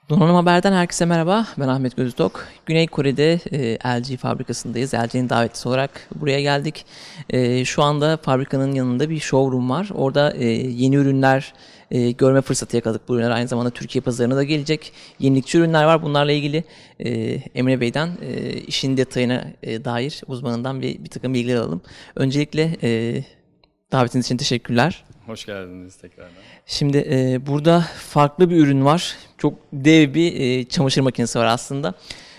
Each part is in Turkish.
Donanım Haber'den herkese merhaba. Ben Ahmet Göztok. Güney Kore'de LG fabrikasındayız. LG'nin davetlisi olarak buraya geldik. Şu anda fabrikanın yanında bir showroom var. Orada yeni ürünler görme fırsatı yakaladık. Bu ürünler aynı zamanda Türkiye pazarına da gelecek. Yenilikçi ürünler var. Bunlarla ilgili Emre Bey'den işin detayına dair uzmanından bir takım bilgiler alalım. Öncelikle davetiniz için teşekkürler. Hoş geldiniz tekrardan. Şimdi burada farklı bir ürün var. Çok dev bir çamaşır makinesi var aslında.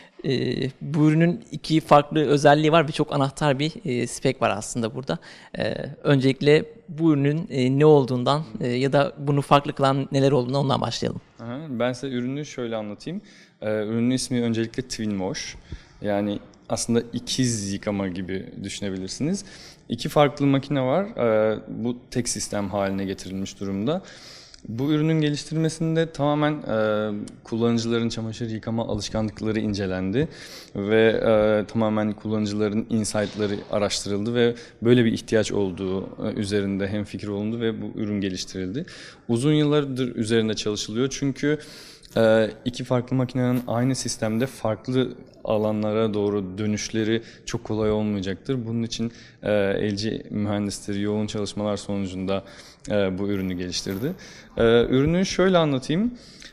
Bu ürünün iki farklı özelliği var ve çok anahtar bir spek var aslında burada. Öncelikle bu ürünün ne olduğundan ya da bunu farklı kılan neler olduğundan ondan başlayalım. Ben size ürünü şöyle anlatayım. Ürünün ismi öncelikle Twin Wash. Yani aslında ikiz yıkama gibi düşünebilirsiniz. İki farklı makine var. Bu tek sistem haline getirilmiş durumda. Bu ürünün geliştirmesinde tamamen kullanıcıların çamaşır yıkama alışkanlıkları incelendi ve tamamen kullanıcıların insight'ları araştırıldı ve böyle bir ihtiyaç olduğu üzerinde hemfikir olundu ve bu ürün geliştirildi. Uzun yıllardır üzerinde çalışılıyor çünkü iki farklı makinenin aynı sistemde farklı alanlara doğru dönüşleri çok kolay olmayacaktır. Bunun için LG mühendisleri yoğun çalışmalar sonucunda bu ürünü geliştirdi. Ürünü şöyle anlatayım.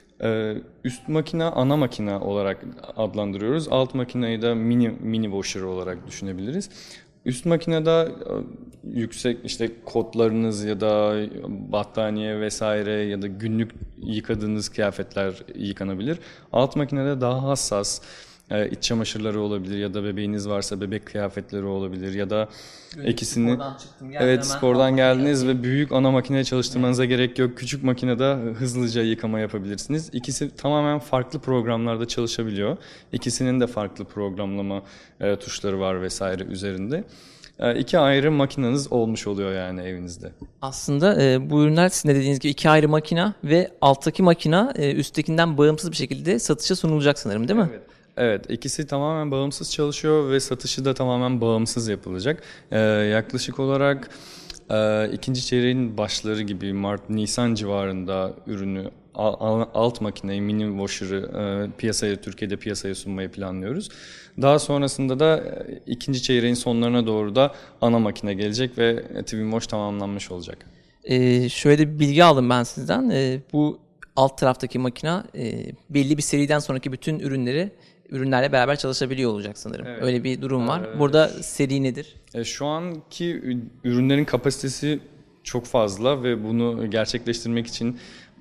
Üst makine ana makine olarak adlandırıyoruz. Alt makineyi de mini washer olarak düşünebiliriz. Üst makinede yüksek işte kotlarınız ya da battaniye vesaire ya da günlük yıkadığınız kıyafetler yıkanabilir. Alt makinede daha hassas iç çamaşırları olabilir ya da bebeğiniz varsa bebek kıyafetleri olabilir ya da ikisini spordan geldiniz ve büyük ana makineye çalıştırmanıza gerek yok. Küçük makinede hızlıca yıkama yapabilirsiniz. İkisi tamamen farklı programlarda çalışabiliyor. İkisinin de farklı programlama tuşları var vesaire üzerinde. İki ayrı makineniz olmuş oluyor yani evinizde. Aslında bu ürünler sizin de dediğiniz gibi iki ayrı makina ve alttaki makina üsttekinden bağımsız bir şekilde satışa sunulacak sanırım, değil mi? Evet, ikisi tamamen bağımsız çalışıyor ve satışı da tamamen bağımsız yapılacak. Yaklaşık olarak ikinci çeyreğin başları gibi Mart-Nisan civarında ürünü alt makineyi, mini washer'ı Türkiye'de piyasaya sunmayı planlıyoruz. Daha sonrasında da ikinci çeyreğin sonlarına doğru da ana makine gelecek ve Twin Wash tamamlanmış olacak. Şöyle bir bilgi aldım ben sizden. Bu alt taraftaki makina belli bir seriden sonraki bütün ürünlerle beraber çalışabiliyor olacak sanırım. Evet. Öyle bir durum var. Burada seri nedir? Şu anki ürünlerin kapasitesi çok fazla ve bunu gerçekleştirmek için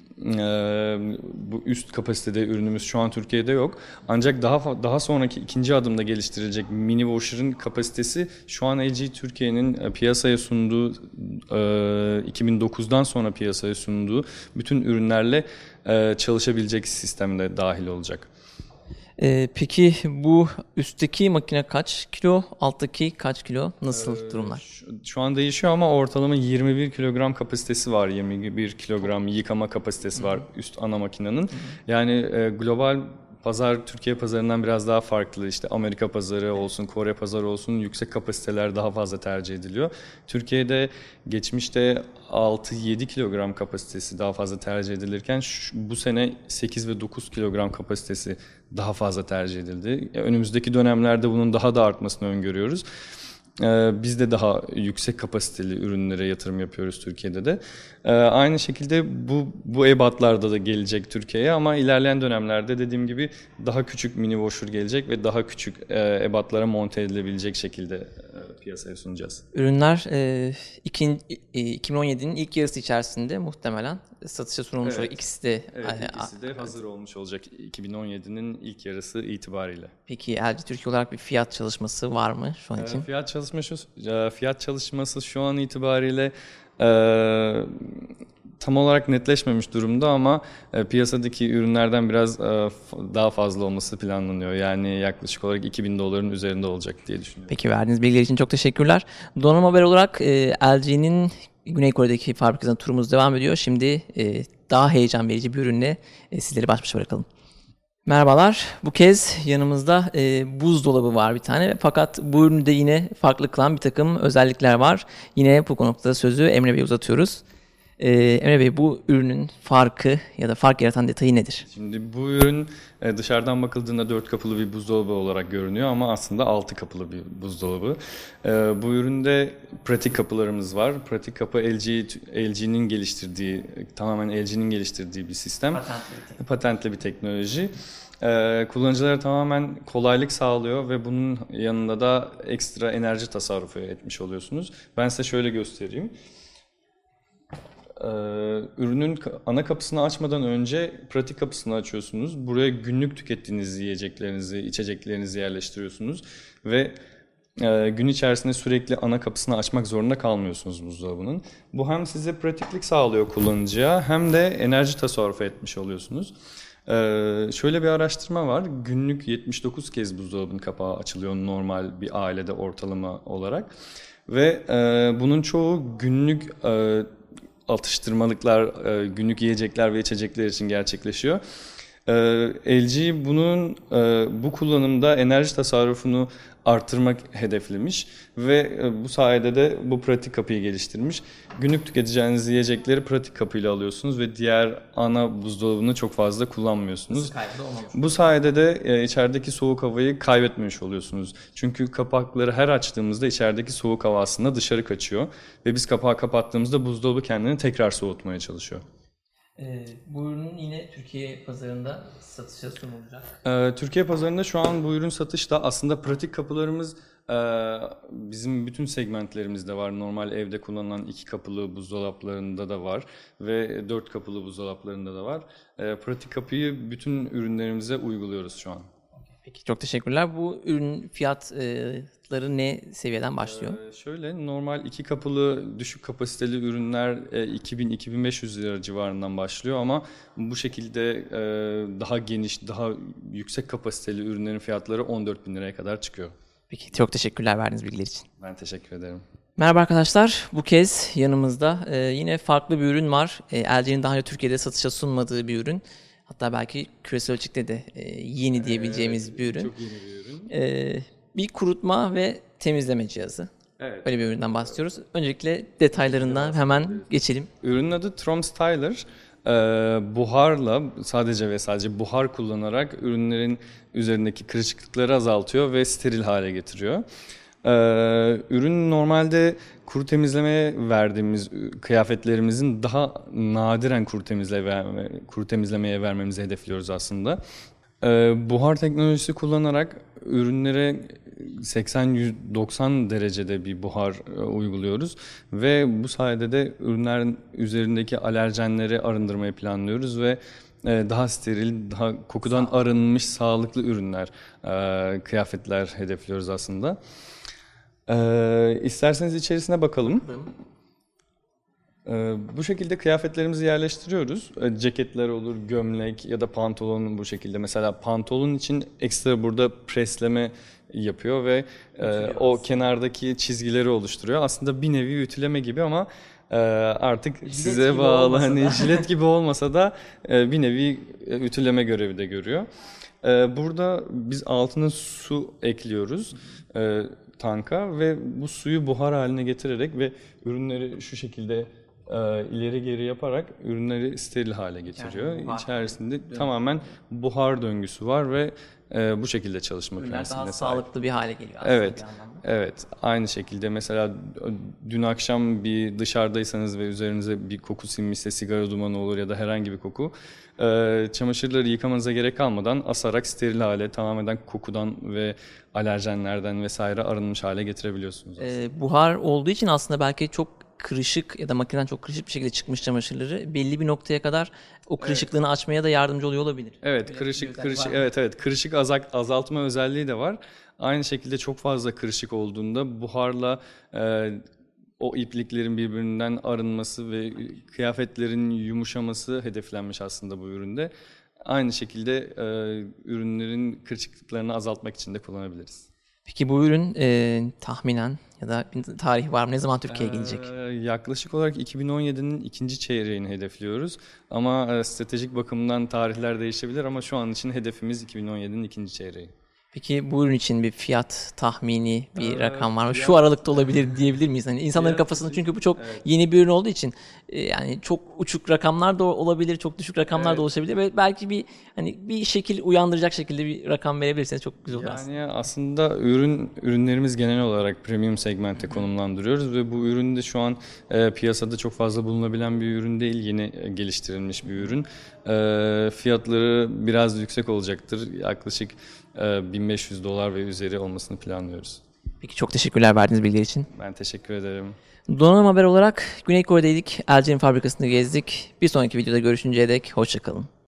bu üst kapasitede ürünümüz şu an Türkiye'de yok. Ancak daha sonraki ikinci adımda geliştirilecek mini washer'ın kapasitesi şu an LG Türkiye'nin piyasaya sunduğu 2009'dan sonra piyasaya sunduğu bütün ürünlerle çalışabilecek sistemde dahil olacak. Peki bu üstteki makine kaç kilo, alttaki kaç kilo, nasıl durumlar? Şu an değişiyor ama ortalama 21 kilogram kapasitesi var, 21 kilogram yıkama kapasitesi var üst ana makinenin. Yani global pazar Türkiye pazarından biraz daha farklı. İşte Amerika pazarı olsun, Kore pazarı olsun yüksek kapasiteler daha fazla tercih ediliyor. Türkiye'de geçmişte 6-7 kilogram kapasitesi daha fazla tercih edilirken bu sene 8 ve 9 kilogram kapasitesi daha fazla tercih edildi. Önümüzdeki dönemlerde bunun daha da artmasını öngörüyoruz. Biz de daha yüksek kapasiteli ürünlere yatırım yapıyoruz Türkiye'de de. Aynı şekilde bu ebatlarda da gelecek Türkiye'ye ama ilerleyen dönemlerde dediğim gibi daha küçük mini washer gelecek ve daha küçük ebatlara monte edilebilecek şekilde piyasaya sunacağız. Ürünler 2017'nin ilk yarısı içerisinde muhtemelen satışa sunulmuş olacak. İkisi de ikisi de hazır olmuş olacak 2017'nin ilk yarısı itibariyle. Peki LG Türkiye olarak bir fiyat çalışması var mı şu an için? Fiyat çalışması şu an itibariyle tam olarak netleşmemiş durumda ama piyasadaki ürünlerden biraz daha fazla olması planlanıyor. Yani yaklaşık olarak $2.000 üzerinde olacak diye düşünüyorum. Peki, verdiğiniz bilgiler için çok teşekkürler. Donanım Haber olarak LG'nin Güney Kore'deki fabrikasına turumuz devam ediyor. Şimdi daha heyecan verici bir ürünle sizleri baş başa bırakalım. Merhabalar. Bu kez yanımızda buzdolabı var bir tane. Fakat bu üründe yine farklı kılan bir takım özellikler var. Yine bu noktada sözü Emre Bey'e uzatıyoruz. Emre Bey, bu ürünün farkı ya da fark yaratan detayı nedir? Şimdi bu ürün dışarıdan bakıldığında 4 kapılı bir buzdolabı olarak görünüyor ama aslında 6 kapılı bir buzdolabı. Bu üründe pratik kapılarımız var. Pratik kapı LG'nin geliştirdiği, tamamen LG'nin geliştirdiği bir sistem. Patentli bir teknoloji. Kullanıcılara tamamen kolaylık sağlıyor ve bunun yanında da ekstra enerji tasarrufu etmiş oluyorsunuz. Ben size şöyle göstereyim. Ürünün ana kapısını açmadan önce pratik kapısını açıyorsunuz. Buraya günlük tükettiğiniz yiyeceklerinizi, içeceklerinizi yerleştiriyorsunuz ve gün içerisinde sürekli ana kapısını açmak zorunda kalmıyorsunuz buzdolabının. Bu hem size pratiklik sağlıyor kullanıcıya hem de enerji tasarrufu etmiş oluyorsunuz. Şöyle bir araştırma var. Günlük 79 kez buzdolabının kapağı açılıyor normal bir ailede ortalama olarak. Ve bunun çoğu günlük atıştırmalıklar, günlük yiyecekler ve içecekler için gerçekleşiyor. LG bu kullanımda enerji tasarrufunu arttırmak hedeflemiş ve bu sayede de bu pratik kapıyı geliştirmiş. Günlük tüketeceğiniz yiyecekleri pratik kapıyla alıyorsunuz ve diğer ana buzdolabını çok fazla kullanmıyorsunuz. Bu sayede de içerideki soğuk havayı kaybetmemiş oluyorsunuz. Çünkü kapakları her açtığımızda içerideki soğuk hava aslında dışarı kaçıyor ve biz kapağı kapattığımızda buzdolabı kendini tekrar soğutmaya çalışıyor. Bu ürünün yine Türkiye pazarında satışa sunulacak. Türkiye pazarında şu an bu ürün satışta. Aslında pratik kapılarımız bizim bütün segmentlerimizde var. Normal evde kullanılan 2 kapılı buzdolaplarında da var ve 4 kapılı buzdolaplarında da var. Pratik kapıyı bütün ürünlerimize uyguluyoruz şu an. Peki, çok teşekkürler. Bu ürün fiyatları ne seviyeden başlıyor? Şöyle normal 2 kapılı düşük kapasiteli ürünler 2000-2500 lira civarından başlıyor ama bu şekilde daha geniş, daha yüksek kapasiteli ürünlerin fiyatları 14.000 liraya kadar çıkıyor. Peki, çok teşekkürler verdiğiniz bilgiler için. Ben teşekkür ederim. Merhaba arkadaşlar. Bu kez yanımızda yine farklı bir ürün var. LG'nin daha önce Türkiye'de satışa sunmadığı bir ürün. Hatta belki küresel ölçekte de yeni diyebileceğimiz bir ürün. Çok yeni bir ürün. Bir kurutma ve temizleme cihazı. Evet. Böyle bir üründen bahsediyoruz. Öncelikle detaylarından hemen geçelim. Ürünün adı Trom Styler. Buharla sadece ve sadece buhar kullanarak ürünlerin üzerindeki kırışıklıkları azaltıyor ve steril hale getiriyor. Ürün normalde kuru temizlemeye verdiğimiz kıyafetlerimizin daha nadiren kuru temizlemeye vermemizi hedefliyoruz aslında. Buhar teknolojisi kullanarak ürünlere 80-190 derecede bir buhar uyguluyoruz ve bu sayede de ürünlerin üzerindeki alerjenleri arındırmayı planlıyoruz ve daha steril, daha kokudan arınmış sağlıklı ürünler, kıyafetler hedefliyoruz aslında. İsterseniz içerisine bakalım. Bu şekilde kıyafetlerimizi yerleştiriyoruz. Ceketler olur, gömlek ya da pantolon bu şekilde. Mesela pantolon için ekstra burada presleme yapıyor ve o kenardaki çizgileri oluşturuyor. Aslında bir nevi ütüleme gibi ama artık jilet size bağlı. Hani jilet gibi olmasa da bir nevi ütüleme görevi de görüyor. Burada biz altına su ekliyoruz tanka ve bu suyu buhar haline getirerek ve ürünleri şu şekilde ileri geri yaparak ürünleri steril hale getiriyor. Yani İçerisinde tamamen buhar döngüsü var ve bu şekilde çalışma prensibine sahip. Daha sağlıklı bir hale geliyor aslında. Evet, evet. Aynı şekilde mesela dün akşam bir dışarıdaysanız ve üzerinize bir koku sinmişse sigara dumanı olur ya da herhangi bir koku, çamaşırları yıkamanıza gerek kalmadan asarak steril hale, tamamen kokudan ve alerjenlerden vesaire arınmış hale getirebiliyorsunuz. Buhar olduğu için aslında belki çok kırışık ya da makineden çok kırışık bir şekilde çıkmış çamaşırları belli bir noktaya kadar o kırışıklığını açmaya da yardımcı oluyor olabilir. Evet, kırışık azaltma özelliği de var. Aynı şekilde çok fazla kırışık olduğunda buharla o ipliklerin birbirinden arınması ve kıyafetlerin yumuşaması hedeflenmiş aslında bu üründe. Aynı şekilde ürünlerin kırışıklıklarını azaltmak için de kullanabiliriz. Peki bu ürün tahminen ya da bir tarihi var mı? Ne zaman Türkiye'ye gelecek? Yaklaşık olarak 2017'nin ikinci çeyreğini hedefliyoruz. Ama stratejik bakımdan tarihler değişebilir ama şu an için hedefimiz 2017'nin ikinci çeyreği. Peki bu ürün için bir fiyat tahmini bir rakam var mı? Şu Fiyat, aralıkta olabilir diyebilir miyiz? Hani insanların fiyat kafasında, için çünkü bu çok evet. yeni bir ürün olduğu için yani çok uçuk rakamlar da olabilir, çok düşük rakamlar da Evet. oluşabilir ve belki bir hani bir şekil uyandıracak şekilde bir rakam verebilirseniz çok güzel olur aslında. Yani aslında ürünlerimiz genel olarak premium segmente konumlandırıyoruz ve bu ürün de şu an piyasada çok fazla bulunabilen bir ürün değil, yeni geliştirilmiş bir ürün. Fiyatları biraz yüksek olacaktır. Yaklaşık $1500 ve üzeri olmasını planlıyoruz. Peki çok teşekkürler verdiğiniz bilgiler için. Ben teşekkür ederim. Donanım Haber olarak Güney Kore'deydik. LG'nin fabrikasını gezdik. Bir sonraki videoda görüşünceye dek hoşça kalın.